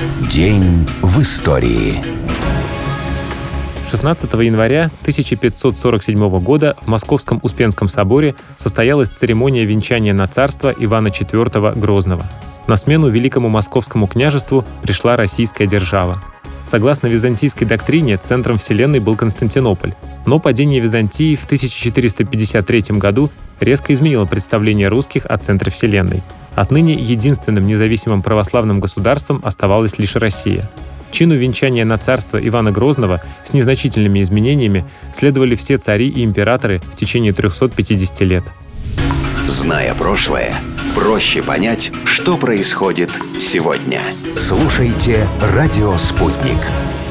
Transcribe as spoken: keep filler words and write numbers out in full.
День в истории. шестнадцатого января тысяча пятьсот сорок седьмого года в Московском Успенском соборе состоялась церемония венчания на царство Ивана четвёртого Грозного. На смену Великому Московскому княжеству пришла российская держава. Согласно византийской доктрине, центром вселенной был Константинополь, но падение Византии в тысяча четыреста пятьдесят третьем году резко изменило представление русских о центре вселенной. Отныне единственным независимым православным государством оставалась лишь Россия. Чину венчания на царство Ивана Грозного с незначительными изменениями следовали все цари и императоры в течение трехсот пятидесяти лет. Зная прошлое, проще понять, что происходит сегодня. Слушайте «Радио Спутник».